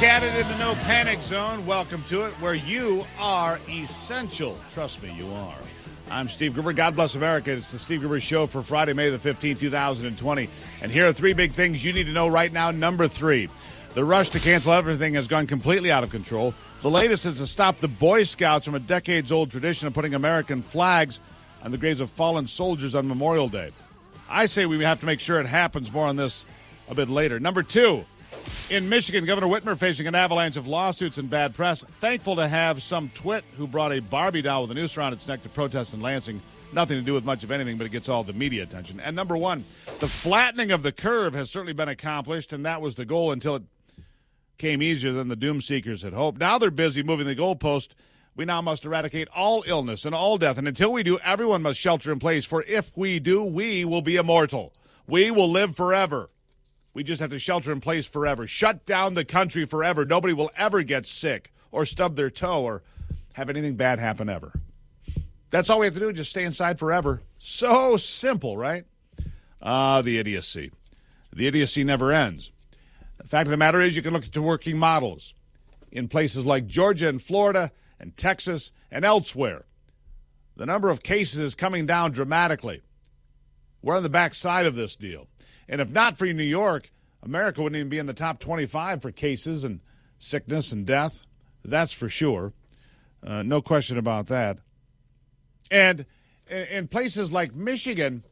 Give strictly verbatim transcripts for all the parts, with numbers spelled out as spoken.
Back at it in the No Panic Zone. Welcome to it, where you are essential. Trust me, you are. I'm Steve Gruber. God bless America. It's the Steve Gruber Show for Friday, May the fifteenth, two thousand twenty. And here are three big things you need to know right now. Number three, the rush to cancel everything has gone completely out of control. The latest is to stop the Boy Scouts from a decades-old tradition of putting American flags on the graves of fallen soldiers on Memorial Day. I say we have to make sure it happens. More on this a bit later. Number two, in Michigan, Governor Whitmer facing an avalanche of lawsuits and bad press. Thankful to have some twit who brought a Barbie doll with a noose around its neck to protest in Lansing. Nothing to do with much of anything, but it gets all the media attention. And number one, the flattening of the curve has certainly been accomplished, and that was the goal until it came easier than the doom seekers had hoped. Now they're busy moving the goalpost. We now must eradicate all illness and all death. And until we do, everyone must shelter in place. For if we do, we will be immortal. We will live forever. We just have to shelter in place forever. Shut down the country forever. Nobody will ever get sick or stub their toe or have anything bad happen ever. That's all we have to do, just stay inside forever. So simple, right? Ah, uh, the idiocy. The idiocy never ends. The fact of the matter is you can look at the working models in places like Georgia and Florida and Texas and elsewhere. The number of cases is coming down dramatically. We're on the backside of this deal. And if not for New York, America wouldn't even be in the top twenty-five for cases and sickness and death. That's for sure. Uh, no question about that. And in places like Michigan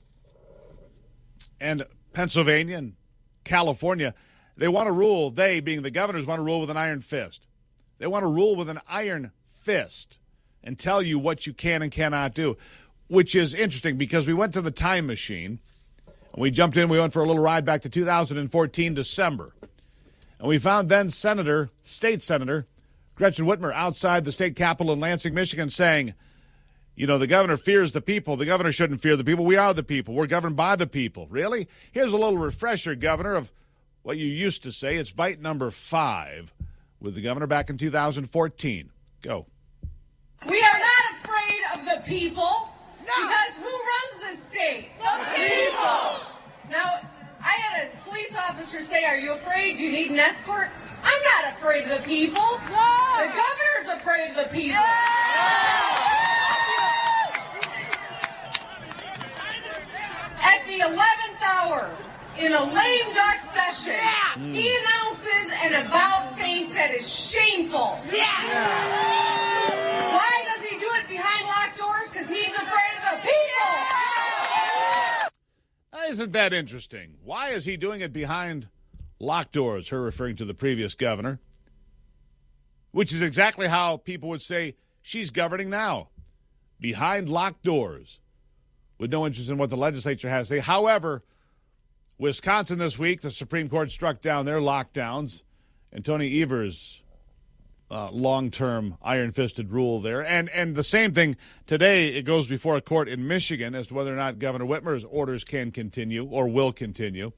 and Pennsylvania and California, they want to rule, they being the governors, want to rule with an iron fist. They want to rule with an iron fist and tell you what you can and cannot do, which is interesting because we went to the time machine. And we jumped in, we went for a little ride back to two thousand fourteen, December. And we found then Senator, State Senator, Gretchen Whitmer outside the state capitol in Lansing, Michigan, saying, you know, the governor fears the people. The governor shouldn't fear the people. We are the people. We're governed by the people. Really? Here's a little refresher, Governor, of what you used to say. It's bite number five with the governor back in two thousand fourteen. Go. We are not afraid of the people. No. Because who runs this state? The people! Now, I had a police officer say, are you afraid? Do you need an escort? I'm not afraid of the people. No. The governor's afraid of the people. Yeah. At the eleventh hour, in a lame duck session, yeah. mm. he announces an about-face that is shameful. Yeah. yeah. Why does he do it behind locked doors? Because he's afraid of the people. Isn't that interesting? Why is he doing it behind locked doors, her referring to the previous governor? Which is exactly how people would say she's governing now, behind locked doors, with no interest in what the legislature has to say. However, Wisconsin this week, the Supreme Court struck down their lockdowns, and Tony Evers' uh, long-term iron-fisted rule there. And and the same thing today, it goes before a court in Michigan as to whether or not Governor Whitmer's orders can continue or will continue.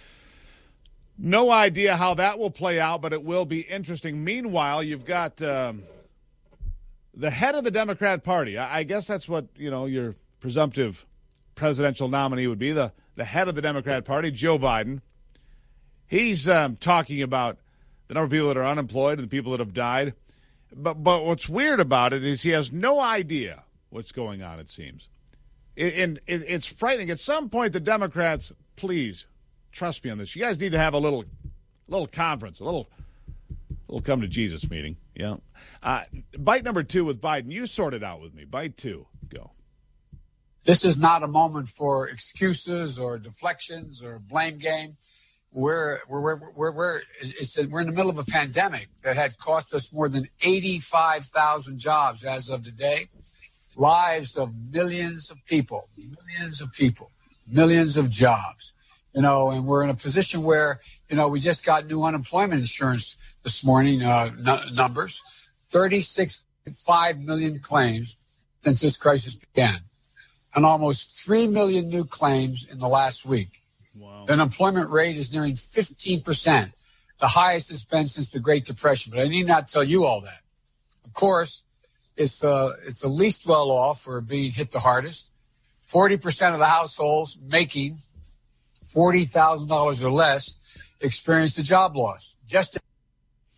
No idea how that will play out, but it will be interesting. Meanwhile, you've got um, the head of the Democrat Party. I, I guess that's what, you know, your presumptive presidential nominee would be, the, the head of the Democrat Party, Joe Biden. He's um, talking about the number of people that are unemployed and the people that have died. But but what's weird about it is he has no idea what's going on, it seems. And it, it, it's frightening. At some point, the Democrats, please, trust me on this. You guys need to have a little little conference, a little little come to Jesus meeting. Yeah. Uh, bite number two with Biden. You sort it out with me. Bite two. Go. This is not a moment for excuses or deflections or blame game. We're we're we're we're, we're it's a, we're in the middle of a pandemic that had cost us more than eighty-five thousand jobs as of today, lives of millions of people, millions of people, millions of jobs. You know, and we're in a position where, you know, we just got new unemployment insurance this morning, uh, n- numbers, thirty-six point five million claims since this crisis began, and almost three million new claims in the last week. Wow. The unemployment rate is nearing fifteen percent, the highest it's been since the Great Depression. But I need not tell you all that. Of course, it's the, it's the least well off for being hit the hardest. forty percent of the households making forty thousand dollars or less experienced a job loss. Just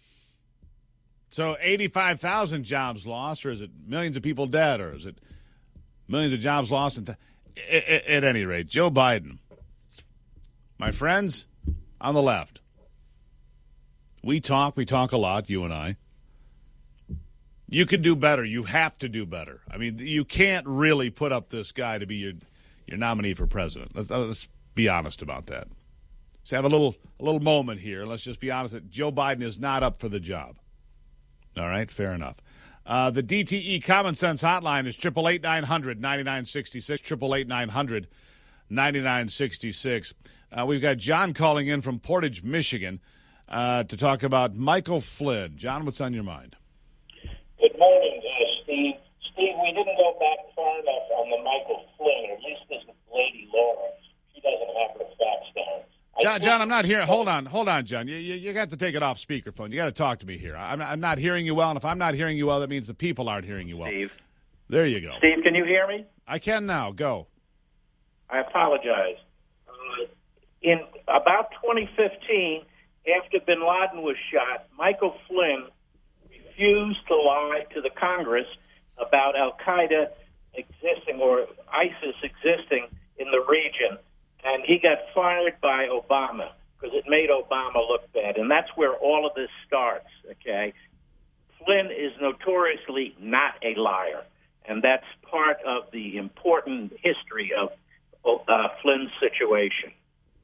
So eighty-five thousand jobs lost, or is it millions of people dead, or is it millions of jobs lost? And th- at, at any rate, Joe Biden, my friends on the left, we talk, we talk a lot, you and I. You could do better. You have to do better. I mean, you can't really put up this guy to be your your nominee for president. Let's, let's be honest about that. Let's have a little a little moment here. Let's just be honest that Joe Biden is not up for the job. All right, fair enough. Uh, the D T E Common Sense Hotline is triple eight nine hundred ninety-nine sixty-six, triple eight nine hundred ninety-nine sixty-six. Uh, we've got John calling in from Portage, Michigan, uh, to talk about Michael Flynn. John, what's on your mind? Good morning, uh, Steve. Steve, we didn't go back far enough on the Michael Flynn, or at least this lady Laura. She doesn't have her facts down. John, John, I'm not hearing. Hold on, hold on, John. You, you, you got to take it off speakerphone. You got to talk to me here. I'm, I'm not hearing you well, and if I'm not hearing you well, that means the people aren't hearing you well. Steve. There you go. Steve, can you hear me? I can now. Go. I apologize. Uh, in about twenty fifteen, after bin Laden was shot, Michael Flynn refused to lie to the Congress about Al-Qaeda existing or ISIS existing in the region. And he got fired by Obama because it made Obama look bad. And that's where all of this starts, okay? Flynn is notoriously not a liar. And that's part of the important history of uh, Flynn's situation.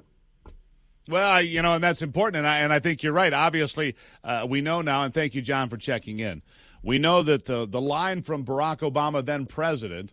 Well, you know, and that's important, and I, and I think you're right. Obviously, uh, we know now, and thank you, John, for checking in. We know that the, the line from Barack Obama, then president,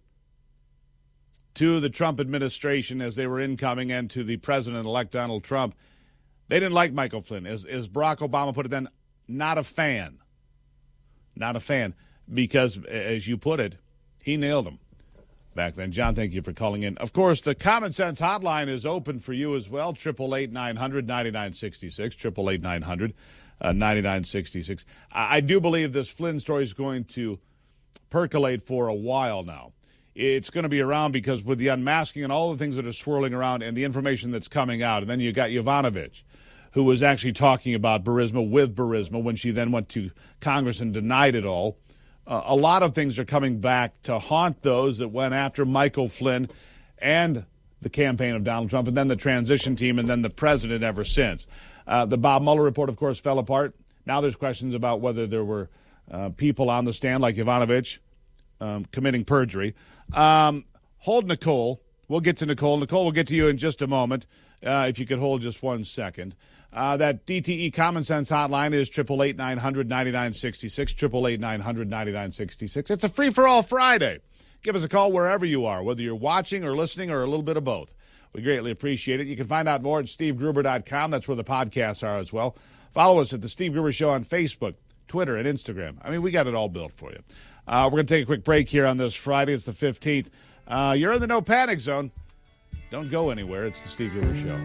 to the Trump administration as they were incoming and to the president-elect Donald Trump, they didn't like Michael Flynn. As, as Barack Obama put it then, not a fan. Not a fan. Because, as you put it, he nailed him back then. John, thank you for calling in. Of course, the Common Sense Hotline is open for you as well, triple eight nine hundred ninety-nine sixty-six, triple eight nine hundred ninety-nine sixty-six. I, I do believe this Flynn story is going to percolate for a while now. It's going to be around because with the unmasking and all the things that are swirling around and the information that's coming out, and then you got Yovanovitch, who was actually talking about Burisma with Burisma when she then went to Congress and denied it all. Uh, a lot of things are coming back to haunt those that went after Michael Flynn and the campaign of Donald Trump, and then the transition team, and then the president ever since. Uh, the Bob Mueller report, of course, fell apart. Now there's questions about whether there were uh, people on the stand like Yovanovitch um, committing perjury. Um, hold Nicole. We'll get to Nicole. Nicole, we'll get to you in just a moment, uh, if you could hold just one second. Uh, that D T E Common Sense Hotline is triple eight nine hundred ninety-nine sixty-six, triple eight nine hundred ninety-nine sixty-six. It's a free-for-all Friday. Give us a call wherever you are, whether you're watching or listening or a little bit of both. We greatly appreciate it. You can find out more at steve gruber dot com. That's where the podcasts are as well. Follow us at The Steve Gruber Show on Facebook, Twitter, and Instagram. I mean, we got it all built for you. Uh, we're going to take a quick break here on this Friday. It's the fifteenth. Uh, you're in the no panic zone. Don't go anywhere. It's the Steve Gruber Show.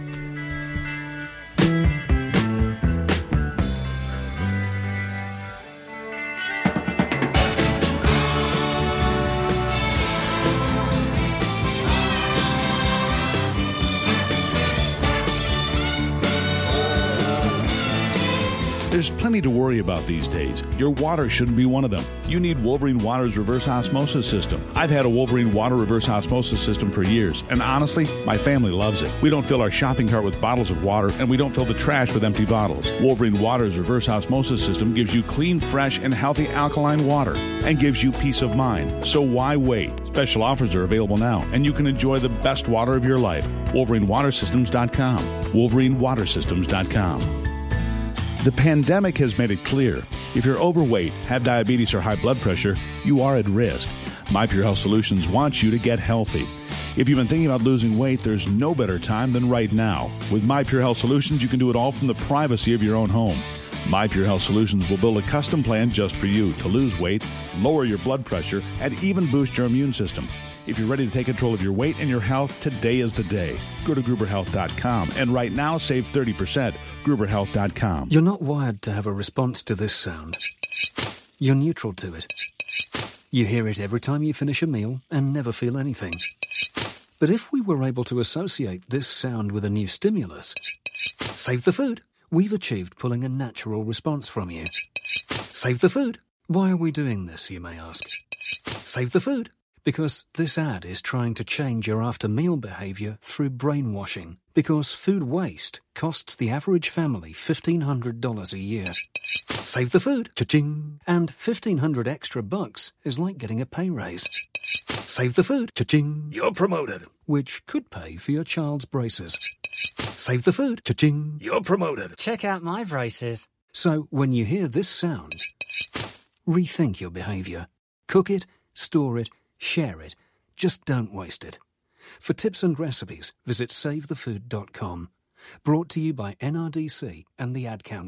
There's plenty to worry about these days. Your water shouldn't be one of them. You need Wolverine Water's reverse osmosis system. I've had a Wolverine Water reverse osmosis system for years, and honestly, my family loves it. We don't fill our shopping cart with bottles of water, and we don't fill the trash with empty bottles. Wolverine Water's reverse osmosis system gives you clean, fresh, and healthy alkaline water, and gives you peace of mind. So why wait? Special offers are available now, and you can enjoy the best water of your life. Wolverine Water Systems dot com. Wolverine Water Systems dot com. The pandemic has made it clear. If you're overweight, have diabetes, or high blood pressure, you are at risk. My Pure Health Solutions wants you to get healthy. If you've been thinking about losing weight, there's no better time than right now. With My Pure Health Solutions, you can do it all from the privacy of your own home. My Pure Health Solutions will build a custom plan just for you to lose weight, lower your blood pressure, and even boost your immune system. If you're ready to take control of your weight and your health, today is the day. Go to gruber health dot com and right now save thirty percent. gruber health dot com. You're not wired to have a response to this sound. You're neutral to it. You hear it every time you finish a meal and never feel anything. But if we were able to associate this sound with a new stimulus, save the food, we've achieved pulling a natural response from you. Save the food. Why are we doing this, you may ask? Save the food. Because this ad is trying to change your after-meal behaviour through brainwashing. Because food waste costs the average family fifteen hundred dollars a year. Save the food. Cha-ching. And fifteen hundred extra bucks is like getting a pay raise. Save the food. Cha-ching. You're promoted. Which could pay for your child's braces. Save the food. Cha-ching. You're promoted. Check out my braces. So when you hear this sound, rethink your behaviour. Cook it, store it, share it. Just don't waste it. For tips and recipes, visit save the food dot com. Brought to you by N R D C and the Ad Council.